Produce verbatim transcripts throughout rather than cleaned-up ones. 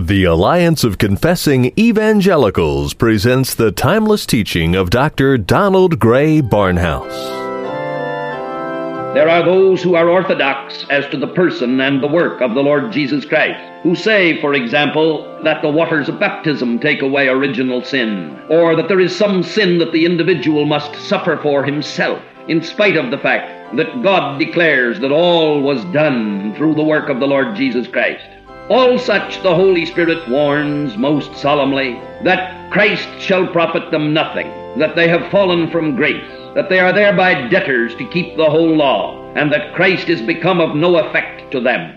The Alliance of Confessing Evangelicals presents the timeless teaching of Doctor Donald Grey Barnhouse. There are those who are orthodox as to the person and the work of the Lord Jesus Christ, who say, for example, that the waters of baptism take away original sin, or that there is some sin that the individual must suffer for himself, in spite of the fact that God declares that all was done through the work of the Lord Jesus Christ. All such the Holy Spirit warns most solemnly that Christ shall profit them nothing, that they have fallen from grace, that they are thereby debtors to keep the whole law, and that Christ is become of no effect to them.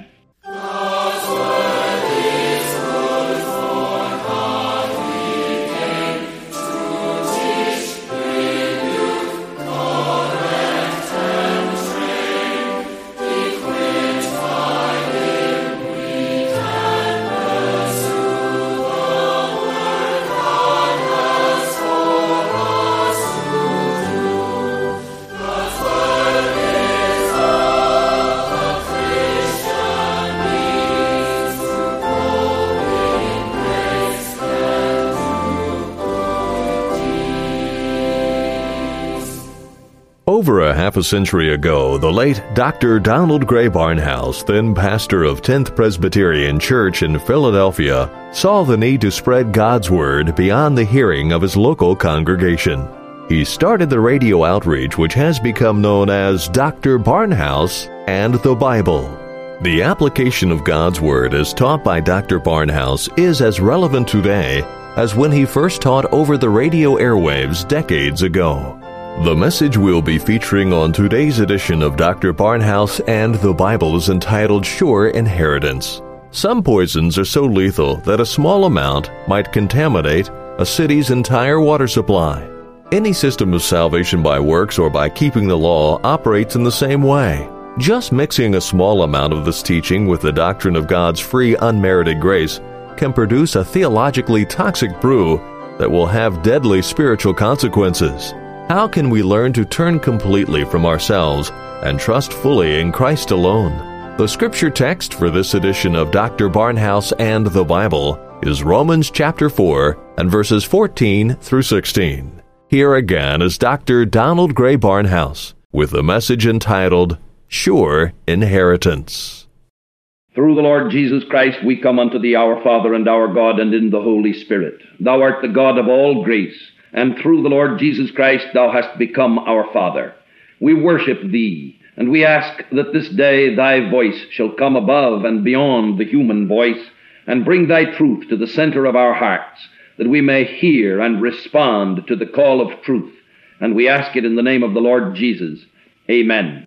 Over a half a century ago, the late Doctor Donald Grey Barnhouse, then pastor of tenth Presbyterian Church in Philadelphia, saw the need to spread God's Word beyond the hearing of his local congregation. He started the radio outreach which has become known as Doctor Barnhouse and the Bible. The application of God's Word as taught by Doctor Barnhouse is as relevant today as when he first taught over the radio airwaves decades ago. The message we'll be featuring on today's edition of Doctor Barnhouse and the Bible is entitled Sure Inheritance. Some poisons are so lethal that a small amount might contaminate a city's entire water supply. Any system of salvation by works or by keeping the law operates in the same way. Just mixing a small amount of this teaching with the doctrine of God's free unmerited grace can produce a theologically toxic brew that will have deadly spiritual consequences. How can we learn to turn completely from ourselves and trust fully in Christ alone? The scripture text for this edition of Doctor Barnhouse and the Bible is Romans chapter four and verses fourteen through sixteen. Here again is Doctor Donald Grey Barnhouse with the message entitled Sure Inheritance. Through the Lord Jesus Christ we come unto thee, our Father and our God, and in the Holy Spirit. Thou art the God of all grace, and through the Lord Jesus Christ thou hast become our Father. We worship thee, and we ask that this day thy voice shall come above and beyond the human voice, and bring thy truth to the center of our hearts, that we may hear and respond to the call of truth. And we ask it in the name of the Lord Jesus. Amen.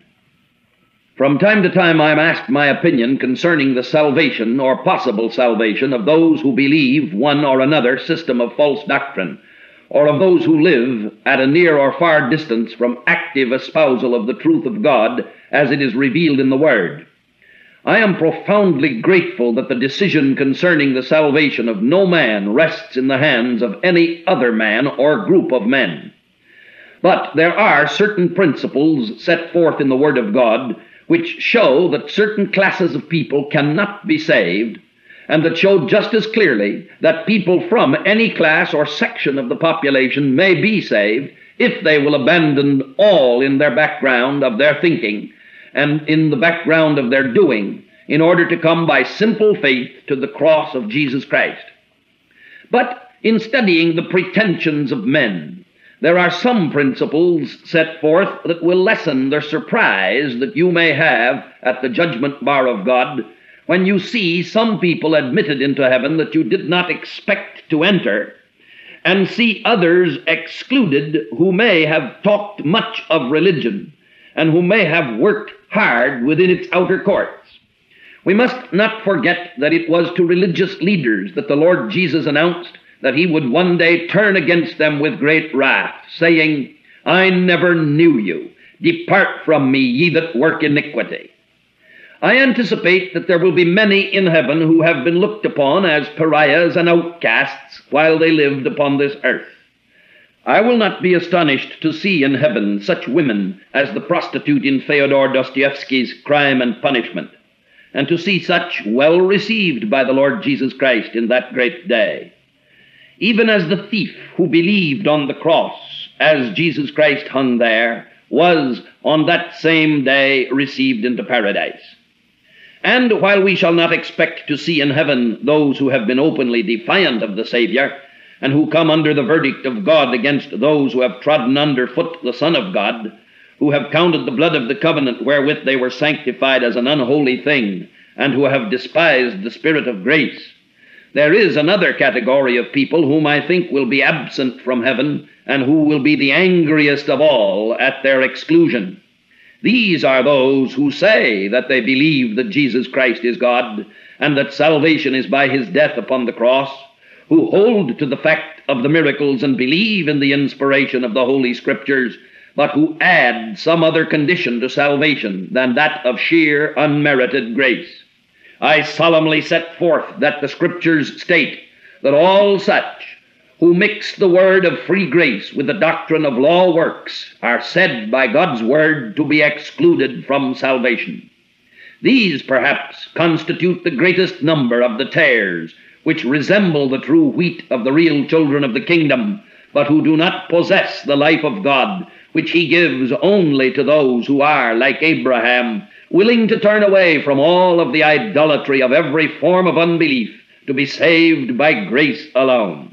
From time to time I am asked my opinion concerning the salvation or possible salvation of those who believe one or another system of false doctrine, or of those who live at a near or far distance from active espousal of the truth of God as it is revealed in the Word. I am profoundly grateful that the decision concerning the salvation of no man rests in the hands of any other man or group of men. But there are certain principles set forth in the Word of God which show that certain classes of people cannot be saved, and that show just as clearly that people from any class or section of the population may be saved if they will abandon all in their background of their thinking and in the background of their doing in order to come by simple faith to the cross of Jesus Christ. But in studying the pretensions of men, there are some principles set forth that will lessen the surprise that you may have at the judgment bar of God when you see some people admitted into heaven that you did not expect to enter, and see others excluded who may have talked much of religion and who may have worked hard within its outer courts. We must not forget that it was to religious leaders that the Lord Jesus announced that he would one day turn against them with great wrath, saying, I never knew you. Depart from me, ye that work iniquity. I anticipate that there will be many in heaven who have been looked upon as pariahs and outcasts while they lived upon this earth. I will not be astonished to see in heaven such women as the prostitute in Fyodor Dostoevsky's Crime and Punishment, and to see such well received by the Lord Jesus Christ in that great day. Even as the thief who believed on the cross as Jesus Christ hung there was on that same day received into paradise. And while we shall not expect to see in heaven those who have been openly defiant of the Savior, and who come under the verdict of God against those who have trodden under foot the Son of God, who have counted the blood of the covenant wherewith they were sanctified as an unholy thing, and who have despised the Spirit of grace, there is another category of people whom I think will be absent from heaven, and who will be the angriest of all at their exclusion. These are those who say that they believe that Jesus Christ is God, and that salvation is by his death upon the cross, who hold to the fact of the miracles and believe in the inspiration of the Holy Scriptures, but who add some other condition to salvation than that of sheer unmerited grace. I solemnly set forth that the Scriptures state that all such who mix the word of free grace with the doctrine of law works are said by God's word to be excluded from salvation. These perhaps constitute the greatest number of the tares which resemble the true wheat of the real children of the kingdom, but who do not possess the life of God, which he gives only to those who are, like Abraham, willing to turn away from all of the idolatry of every form of unbelief to be saved by grace alone.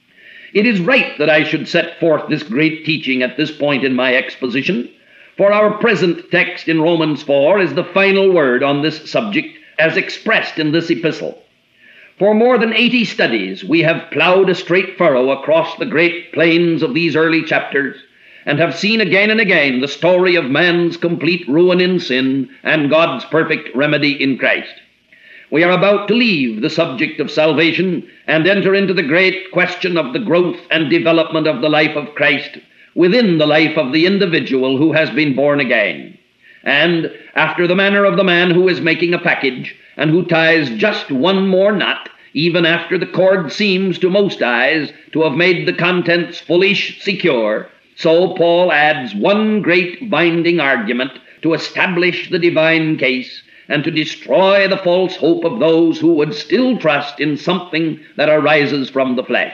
It is right that I should set forth this great teaching at this point in my exposition, for our present text in Romans four is the final word on this subject as expressed in this epistle. For more than eighty studies, we have plowed a straight furrow across the great plains of these early chapters, and have seen again and again the story of man's complete ruin in sin and God's perfect remedy in Christ. We are about to leave the subject of salvation and enter into the great question of the growth and development of the life of Christ within the life of the individual who has been born again. And after the manner of the man who is making a package and who ties just one more knot, even after the cord seems to most eyes to have made the contents fully secure, so Paul adds one great binding argument to establish the divine case and to destroy the false hope of those who would still trust in something that arises from the flesh.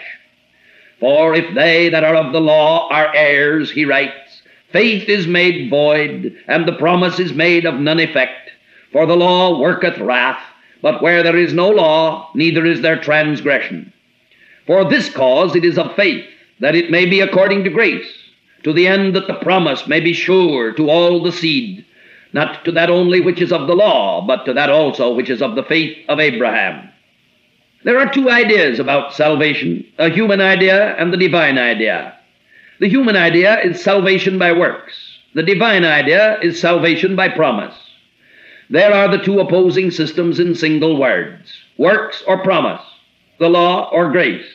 For if they that are of the law are heirs, he writes, faith is made void, and the promise is made of none effect. For the law worketh wrath, but where there is no law, neither is there transgression. For this cause it is of faith, that it may be according to grace, to the end that the promise may be sure to all the seed, not to that only which is of the law, but to that also which is of the faith of Abraham. There are two ideas about salvation, a human idea and the divine idea. The human idea is salvation by works. The divine idea is salvation by promise. There are the two opposing systems in single words, works or promise, the law or grace.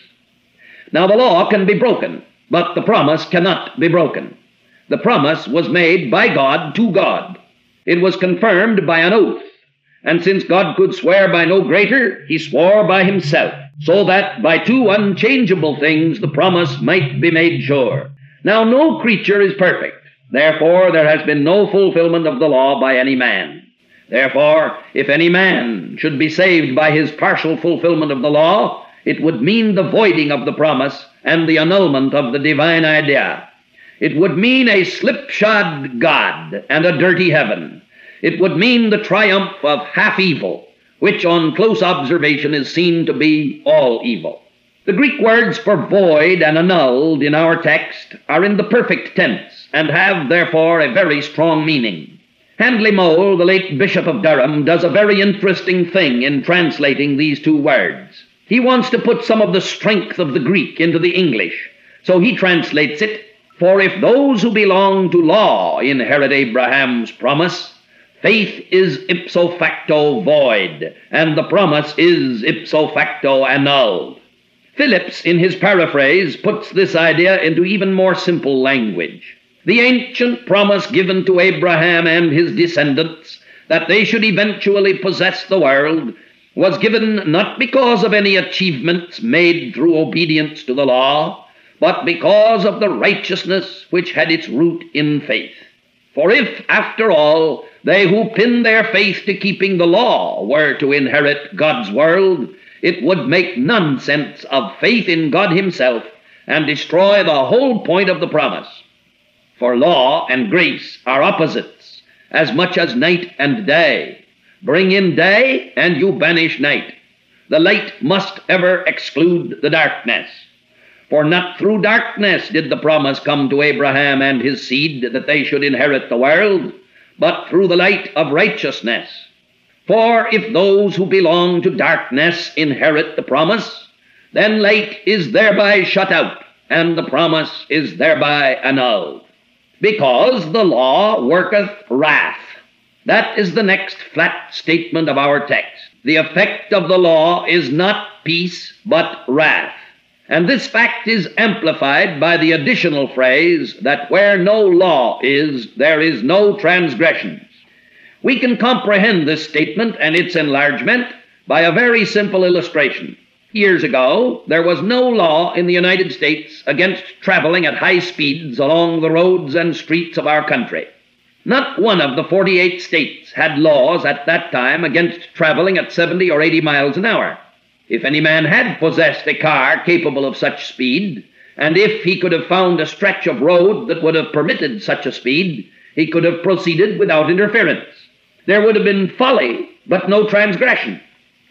Now the law can be broken, but the promise cannot be broken. The promise was made by God to God. It was confirmed by an oath, and since God could swear by no greater, he swore by himself, so that by two unchangeable things the promise might be made sure. Now no creature is perfect, therefore there has been no fulfillment of the law by any man. Therefore, if any man should be saved by his partial fulfillment of the law, it would mean the voiding of the promise and the annulment of the divine idea. It would mean a slipshod God and a dirty heaven. It would mean the triumph of half evil, which on close observation is seen to be all evil. The Greek words for void and annulled in our text are in the perfect tense and have therefore a very strong meaning. Handley Mole, the late Bishop of Durham, does a very interesting thing in translating these two words. He wants to put some of the strength of the Greek into the English, so he translates it, for if those who belong to law inherit Abraham's promise, faith is ipso facto void, and the promise is ipso facto annulled. Phillips, in his paraphrase, puts this idea into even more simple language. The ancient promise given to Abraham and his descendants, that they should eventually possess the world, was given not because of any achievements made through obedience to the law, but because of the righteousness which had its root in faith. For if, after all, they who pin their faith to keeping the law were to inherit God's world, it would make nonsense of faith in God himself and destroy the whole point of the promise. For law and grace are opposites, as much as night and day. Bring in day, and you banish night. The light must ever exclude the darkness. For not through darkness did the promise come to Abraham and his seed that they should inherit the world, but through the light of righteousness. For if those who belong to darkness inherit the promise, then light is thereby shut out, and the promise is thereby annulled. Because the law worketh wrath. That is the next flat statement of our text. The effect of the law is not peace, but wrath. And this fact is amplified by the additional phrase that where no law is, there is no transgression. We can comprehend this statement and its enlargement by a very simple illustration. Years ago, there was no law in the United States against traveling at high speeds along the roads and streets of our country. Not one of the forty-eight states had laws at that time against traveling at seventy or eighty miles an hour. If any man had possessed a car capable of such speed, and if he could have found a stretch of road that would have permitted such a speed, he could have proceeded without interference. There would have been folly, but no transgression.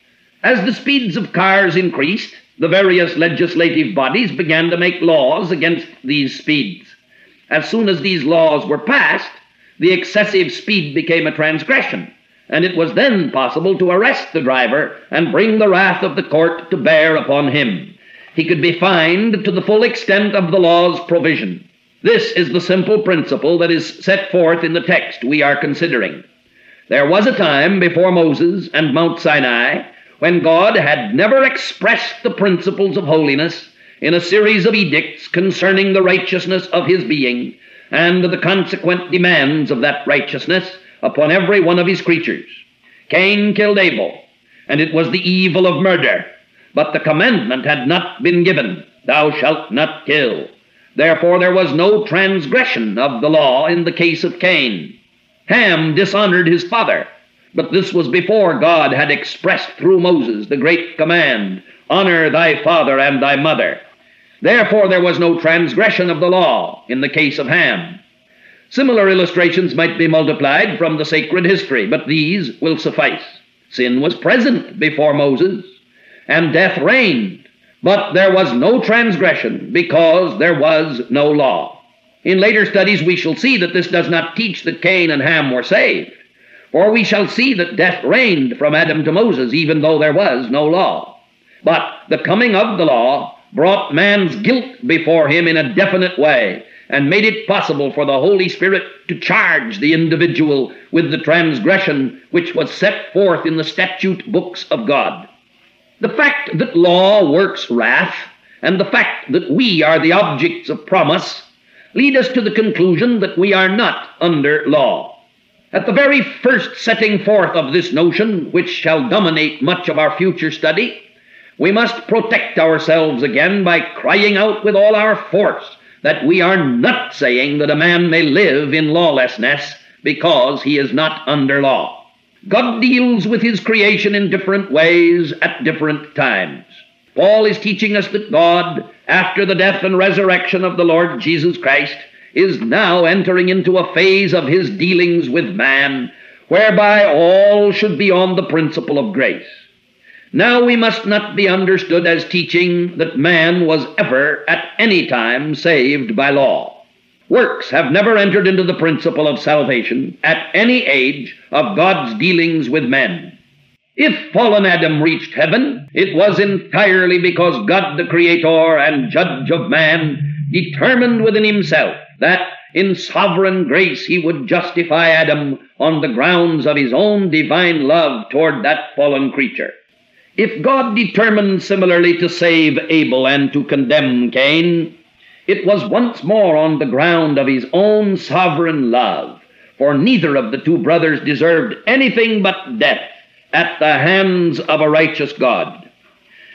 As the speeds of cars increased, the various legislative bodies began to make laws against these speeds. As soon as these laws were passed, the excessive speed became a transgression, and it was then possible to arrest the driver and bring the wrath of the court to bear upon him. He could be fined to the full extent of the law's provision. This is the simple principle that is set forth in the text we are considering. There was a time before Moses and Mount Sinai when God had never expressed the principles of holiness in a series of edicts concerning the righteousness of his being and the consequent demands of that righteousness upon every one of his creatures. Cain killed Abel, and it was the evil of murder, but the commandment had not been given, thou shalt not kill. Therefore there was no transgression of the law in the case of Cain. Ham dishonored his father, but this was before God had expressed through Moses the great command, honor thy father and thy mother. Therefore there was no transgression of the law in the case of Ham. Similar illustrations might be multiplied from the sacred history, but these will suffice. Sin was present before Moses, and death reigned, but there was no transgression because there was no law. In later studies we shall see that this does not teach that Cain and Ham were saved, for we shall see that death reigned from Adam to Moses, even though there was no law. But the coming of the law brought man's guilt before him in a definite way, and made it possible for the Holy Spirit to charge the individual with the transgression which was set forth in the statute books of God. The fact that law works wrath, and the fact that we are the objects of promise, lead us to the conclusion that we are not under law. At the very first setting forth of this notion, which shall dominate much of our future study, we must protect ourselves again by crying out with all our force that we are not saying that a man may live in lawlessness because he is not under law. God deals with his creation in different ways at different times. Paul is teaching us that God, after the death and resurrection of the Lord Jesus Christ, is now entering into a phase of his dealings with man, whereby all should be on the principle of grace. Now we must not be understood as teaching that man was ever at any time saved by law. Works have never entered into the principle of salvation at any age of God's dealings with men. If fallen Adam reached heaven, it was entirely because God the Creator and Judge of man determined within himself that in sovereign grace he would justify Adam on the grounds of his own divine love toward that fallen creature. If God determined similarly to save Abel and to condemn Cain, it was once more on the ground of his own sovereign love, for neither of the two brothers deserved anything but death at the hands of a righteous God.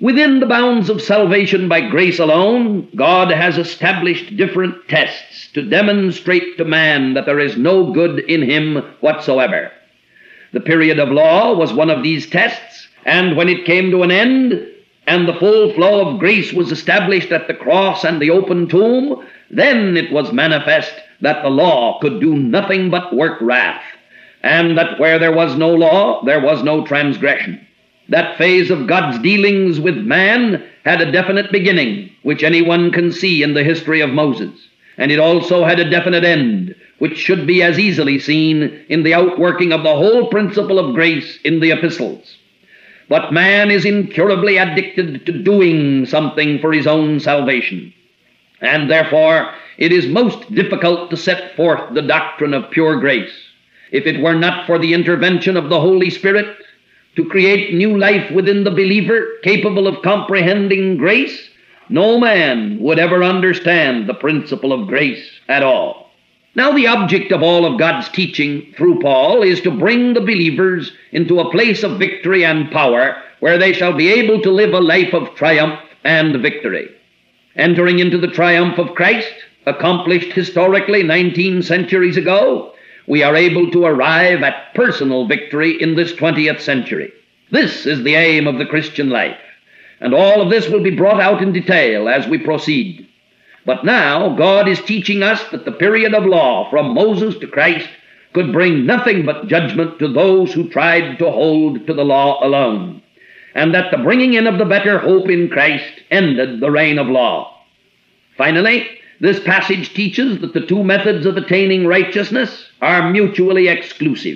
Within the bounds of salvation by grace alone, God has established different tests to demonstrate to man that there is no good in him whatsoever. The period of law was one of these tests, and when it came to an end, and the full flow of grace was established at the cross and the open tomb, then it was manifest that the law could do nothing but work wrath, and that where there was no law, there was no transgression. That phase of God's dealings with man had a definite beginning, which anyone can see in the history of Moses, and it also had a definite end, which should be as easily seen in the outworking of the whole principle of grace in the epistles. But man is incurably addicted to doing something for his own salvation, and therefore it is most difficult to set forth the doctrine of pure grace. If it were not for the intervention of the Holy Spirit to create new life within the believer capable of comprehending grace, no man would ever understand the principle of grace at all. Now, the object of all of God's teaching through Paul is to bring the believers into a place of victory and power where they shall be able to live a life of triumph and victory. Entering into the triumph of Christ, accomplished historically nineteen centuries ago, we are able to arrive at personal victory in this twentieth century. This is the aim of the Christian life, and all of this will be brought out in detail as we proceed. But now God is teaching us that the period of law from Moses to Christ could bring nothing but judgment to those who tried to hold to the law alone, and that the bringing in of the better hope in Christ ended the reign of law. Finally, this passage teaches that the two methods of attaining righteousness are mutually exclusive.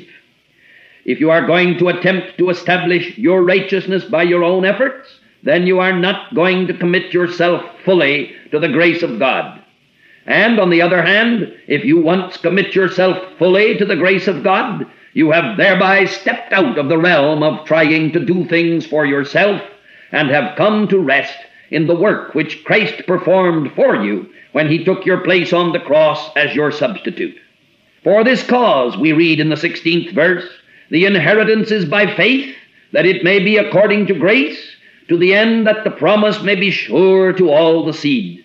If you are going to attempt to establish your righteousness by your own efforts, then you are not going to commit yourself fully to the grace of God. And on the other hand, if you once commit yourself fully to the grace of God, you have thereby stepped out of the realm of trying to do things for yourself and have come to rest in the work which Christ performed for you when he took your place on the cross as your substitute. For this cause, we read in the sixteenth verse, the inheritance is by faith, that it may be according to grace, to the end that the promise may be sure to all the seed.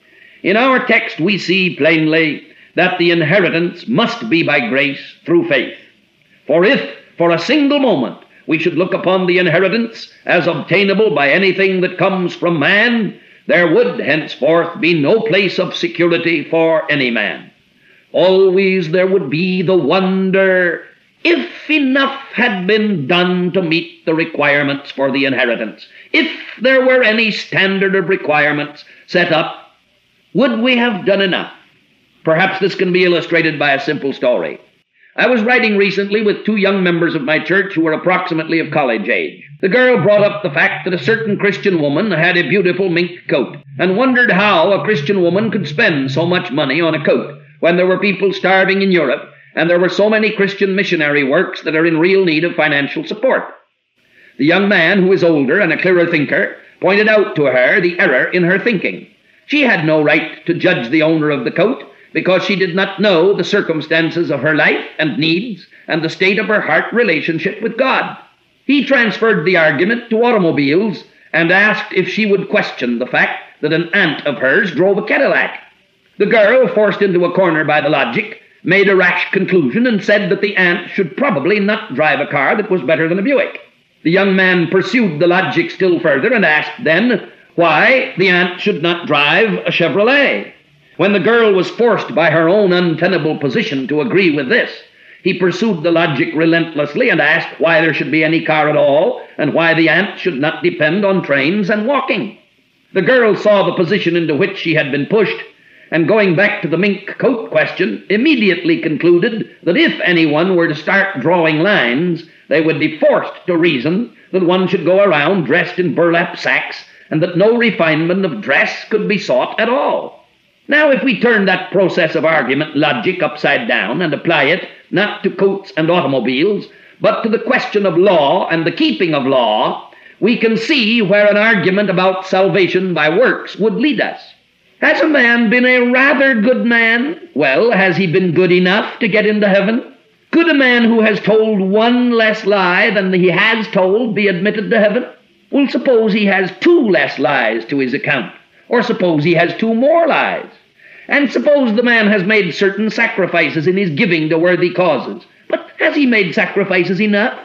In our text we see plainly that the inheritance must be by grace through faith. For if, for a single moment, we should look upon the inheritance as obtainable by anything that comes from man, there would henceforth be no place of security for any man. Always there would be the wonder, if enough had been done to meet the requirements for the inheritance, if there were any standard of requirements set up, would we have done enough? Perhaps this can be illustrated by a simple story. I was riding recently with two young members of my church who were approximately of college age. The girl brought up the fact that a certain Christian woman had a beautiful mink coat, and wondered how a Christian woman could spend so much money on a coat when there were people starving in Europe, and there were so many Christian missionary works that are in real need of financial support. The young man, who is older and a clearer thinker, pointed out to her the error in her thinking. She had no right to judge the owner of the coat, because she did not know the circumstances of her life and needs and the state of her heart relationship with God. He transferred the argument to automobiles and asked if she would question the fact that an aunt of hers drove a Cadillac. The girl, forced into a corner by the logic, made a rash conclusion and said that the aunt should probably not drive a car that was better than a Buick. The young man pursued the logic still further and asked then why the aunt should not drive a Chevrolet. When the girl was forced by her own untenable position to agree with this, he pursued the logic relentlessly and asked why there should be any car at all and why the aunt should not depend on trains and walking. The girl saw the position into which she had been pushed, and going back to the mink coat question, immediately concluded that if anyone were to start drawing lines, they would be forced to reason that one should go around dressed in burlap sacks and that no refinement of dress could be sought at all. Now, if we turn that process of argument logic upside down and apply it not to coats and automobiles, but to the question of law and the keeping of law, we can see where an argument about salvation by works would lead us. Has a man been a rather good man? Well, has he been good enough to get into heaven? Could a man who has told one less lie than he has told be admitted to heaven? Well, suppose he has two less lies to his account, or suppose he has two more lies, and suppose the man has made certain sacrifices in his giving to worthy causes. But has he made sacrifices enough?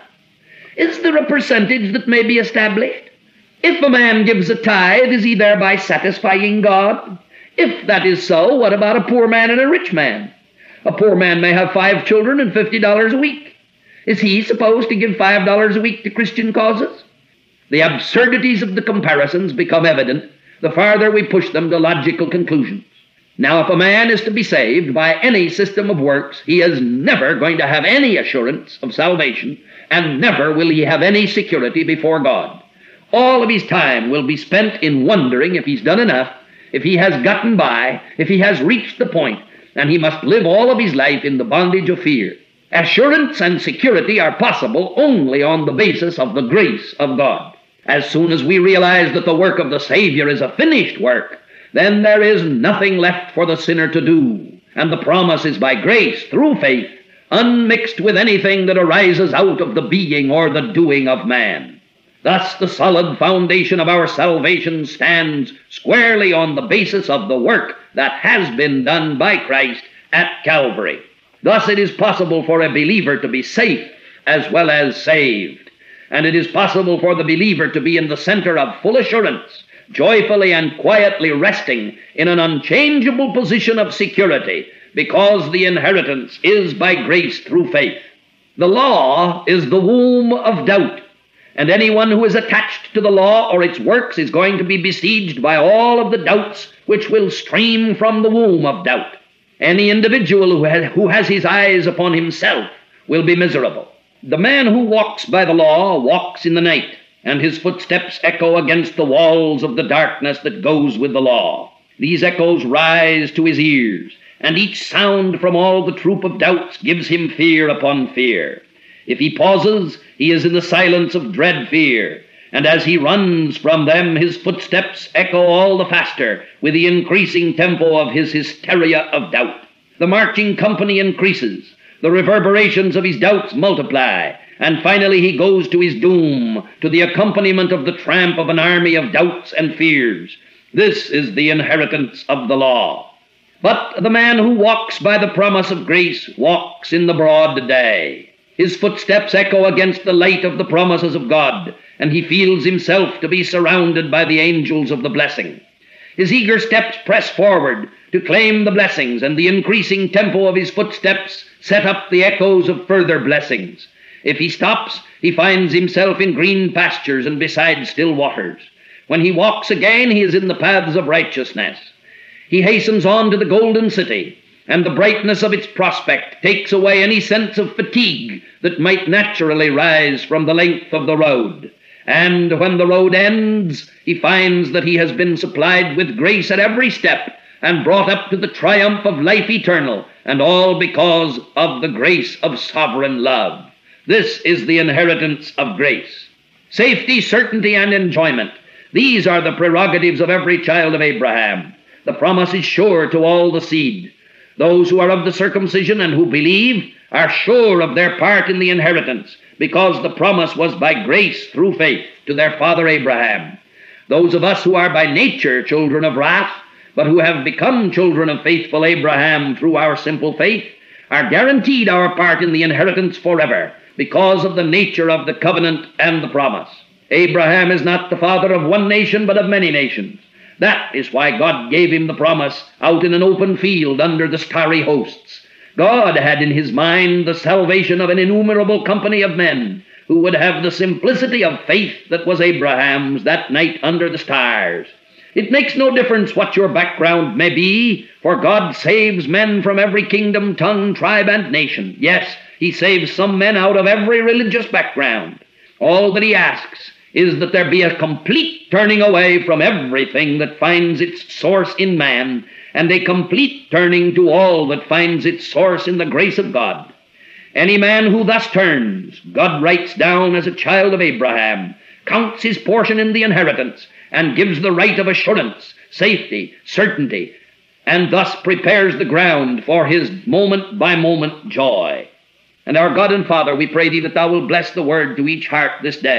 Is there a percentage that may be established? If a man gives a tithe, is he thereby satisfying God? If that is so, what about a poor man and a rich man? A poor man may have five children and fifty dollars a week. Is he supposed to give five dollars a week to Christian causes? The absurdities of the comparisons become evident the farther we push them to logical conclusions. Now, if a man is to be saved by any system of works, he is never going to have any assurance of salvation, and never will he have any security before God. All of his time will be spent in wondering if he's done enough, if he has gotten by, if he has reached the point, and he must live all of his life in the bondage of fear. Assurance and security are possible only on the basis of the grace of God. As soon as we realize that the work of the Savior is a finished work, then there is nothing left for the sinner to do, and the promise is by grace through faith, unmixed with anything that arises out of the being or the doing of man. Thus the solid foundation of our salvation stands squarely on the basis of the work that has been done by Christ at Calvary. Thus it is possible for a believer to be safe as well as saved, and it is possible for the believer to be in the center of full assurance, joyfully and quietly resting in an unchangeable position of security, because the inheritance is by grace through faith. The law is the womb of doubt, and anyone who is attached to the law or its works is going to be besieged by all of the doubts which will stream from the womb of doubt. Any individual who has, who has his eyes upon himself will be miserable. The man who walks by the law walks in the night, and his footsteps echo against the walls of the darkness that goes with the law. These echoes rise to his ears, and each sound from all the troop of doubts gives him fear upon fear. If he pauses, he is in the silence of dread fear, and as he runs from them, his footsteps echo all the faster with the increasing tempo of his hysteria of doubt. The marching company increases, the reverberations of his doubts multiply, and finally he goes to his doom, to the accompaniment of the tramp of an army of doubts and fears. This is the inheritance of the law. But the man who walks by the promise of grace walks in the broad day. His footsteps echo against the light of the promises of God, and he feels himself to be surrounded by the angels of the blessing. His eager steps press forward to claim the blessings, and the increasing tempo of his footsteps set up the echoes of further blessings. If he stops, he finds himself in green pastures and beside still waters. When he walks again, he is in the paths of righteousness. He hastens on to the golden city, and the brightness of its prospect takes away any sense of fatigue that might naturally rise from the length of the road. And when the road ends, he finds that he has been supplied with grace at every step and brought up to the triumph of life eternal, and all because of the grace of sovereign love. This is the inheritance of grace. Safety, certainty, and enjoyment. These are the prerogatives of every child of Abraham. The promise is sure to all the seed. Those who are of the circumcision and who believe are sure of their part in the inheritance, because the promise was by grace through faith to their father Abraham. Those of us who are by nature children of wrath, but who have become children of faithful Abraham through our simple faith, are guaranteed our part in the inheritance forever, because of the nature of the covenant and the promise. Abraham is not the father of one nation, but of many nations. That is why God gave him the promise out in an open field under the starry hosts. God had in his mind the salvation of an innumerable company of men who would have the simplicity of faith that was Abraham's that night under the stars. It makes no difference what your background may be, for God saves men from every kingdom, tongue, tribe, and nation. Yes, he saves some men out of every religious background. All that he asks is that there be a complete turning away from everything that finds its source in man, and a complete turning to all that finds its source in the grace of God. Any man who thus turns, God writes down as a child of Abraham, counts his portion in the inheritance, and gives the right of assurance, safety, certainty, and thus prepares the ground for his moment-by-moment joy. And our God and Father, we pray thee that thou wilt bless the word to each heart this day,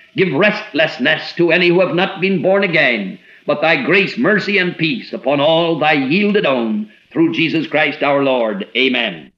Give restlessness to any who have not been born again. But thy grace, mercy, and peace upon all thy yielded own, through Jesus Christ our Lord. Amen.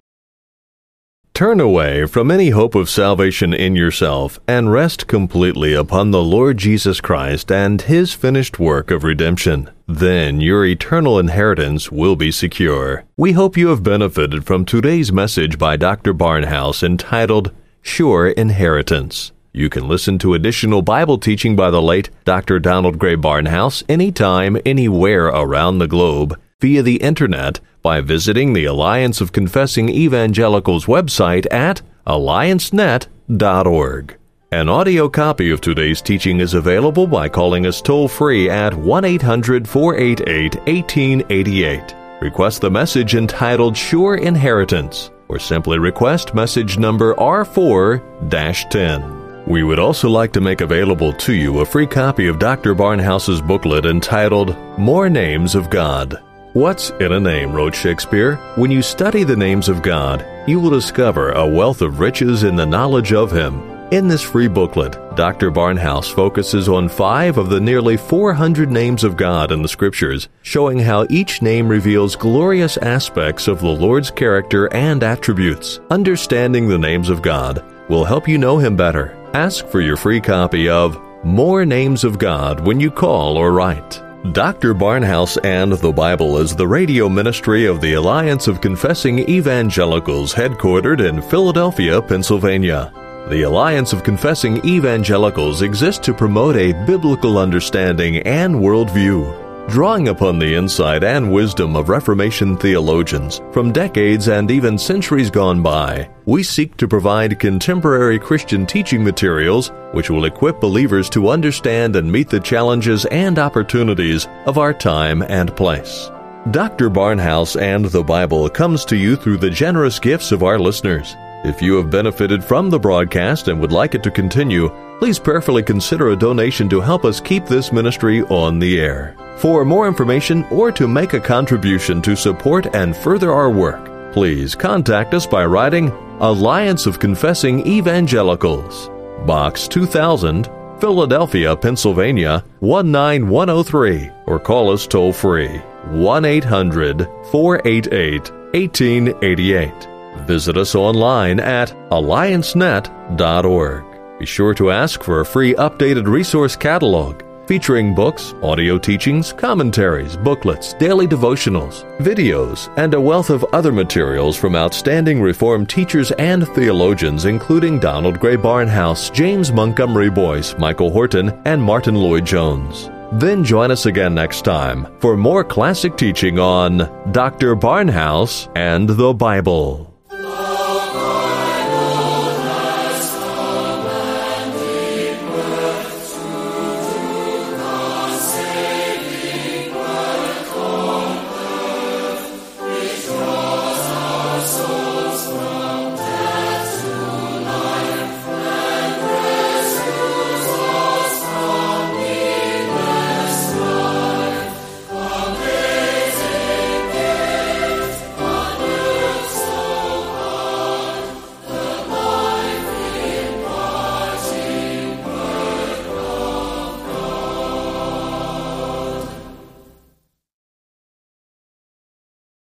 Turn away from any hope of salvation in yourself and rest completely upon the Lord Jesus Christ and His finished work of redemption. Then your eternal inheritance will be secure. We hope you have benefited from today's message by Doctor Barnhouse entitled, Sure Inheritance. You can listen to additional Bible teaching by the late Doctor Donald Gray Barnhouse anytime, anywhere around the globe via the Internet by visiting the Alliance of Confessing Evangelicals website at alliance net dot org. An audio copy of today's teaching is available by calling us toll-free at one eight hundred, four eight eight, one eight eight eight. Request the message entitled Sure Inheritance, or simply request message number R four dash ten. We would also like to make available to you a free copy of Doctor Barnhouse's booklet entitled More Names of God. What's in a name, wrote Shakespeare? When you study the names of God, you will discover a wealth of riches in the knowledge of Him. In this free booklet, Doctor Barnhouse focuses on five of the nearly four hundred names of God in the Scriptures, showing how each name reveals glorious aspects of the Lord's character and attributes. Understanding the names of God will help you know Him better. Ask for your free copy of More Names of God when you call or write. Doctor Barnhouse and the Bible is the radio ministry of the Alliance of Confessing Evangelicals, headquartered in Philadelphia, Pennsylvania. The Alliance of Confessing Evangelicals exists to promote a biblical understanding and worldview, drawing upon the insight and wisdom of Reformation theologians from decades and even centuries gone by. We seek to provide contemporary Christian teaching materials which will equip believers to understand and meet the challenges and opportunities of our time and place. Doctor Barnhouse and the Bible comes to you through the generous gifts of our listeners. If you have benefited from the broadcast and would like it to continue, please prayerfully consider a donation to help us keep this ministry on the air. For more information or to make a contribution to support and further our work, please contact us by writing Alliance of Confessing Evangelicals, Box two thousand, Philadelphia, Pennsylvania one nine one oh three, or call us toll-free one eight hundred, four eight eight, one eight eight eight. Visit us online at alliance net dot org. Be sure to ask for a free updated resource catalog featuring books, audio teachings, commentaries, booklets, daily devotionals, videos, and a wealth of other materials from outstanding Reformed teachers and theologians, including Donald Gray Barnhouse, James Montgomery Boyce, Michael Horton, and Martin Lloyd-Jones. Then join us again next time for more classic teaching on Doctor Barnhouse and the Bible.